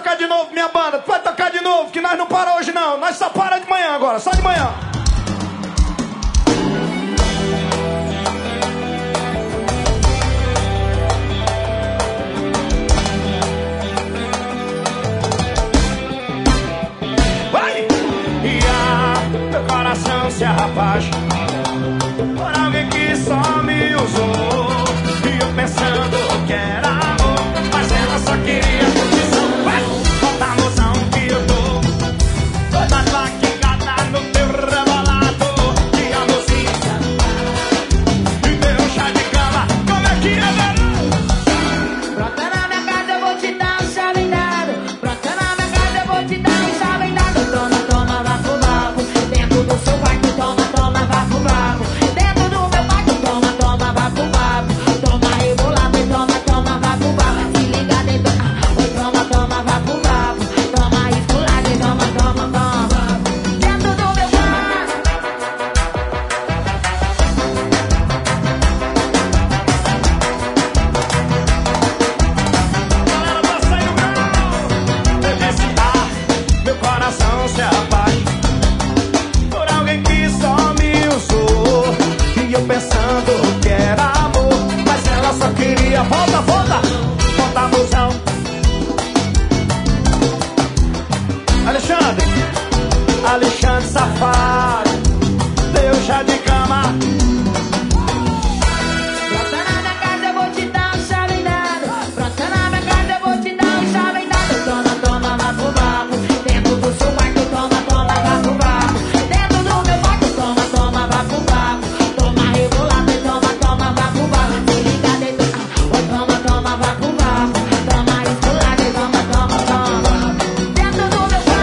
tocar de novo, minha banda. Pode tocar de novo, que nós não paramos hoje não. Nós só para de manhã agora, só de manhã. Vai! Meu coração se arrapaz por alguém que só me usou. E eu pensando que era amor, mas ela só queria curtição. Vai! Bota a noção que eu tô toda vaquejada no teu rebolado. Que amorzinha e teu chá de cama, como é que é, velho? Brota na minha casa, eu vou te dar um chá vendado. Brota na minha casa, eu vou te dar um chá vendado. Toma, toma, bafo, bafo. Dentro do seu quarto, toma, toma, bafo, bafo. Dentro do meu quarto, toma, toma, bafo, bafo. Toma rebolado e toma, toma, bafo, bafo. Se liga dentro, oi, toma, toma, bafo, bafo. Toma esculado e toma, toma, toma. Dentro do meu quarto. Galera, tá saindo mal. Eu disse, meu coração se apaga por alguém que só me usou. E eu pensando que era amor, mas ela só queria volta, volta, volta a musão. Alexandre, Alexandre safado, deu chá de cama. Brota na minha casa, eu vou te dar um chá vendado. Brota na minha casa, eu vou te dar um chá vendado. Toma, toma, bafo, bafo. Dentro do seu quarto, toma, toma, bafo, bafo. Dentro do meu quarto, toma, toma, bafo, bafo. Toma rebolado e toma, toma, bafo, bafo. Se liga dentro, oi, toma, toma, bafo, bafo. Toma esculado e toma, toma, toma. Dentro do meu quarto.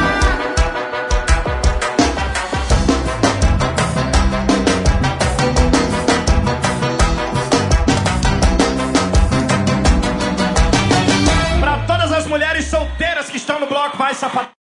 Pra todas as mulheres solteiras que estão no bloco, vai safado.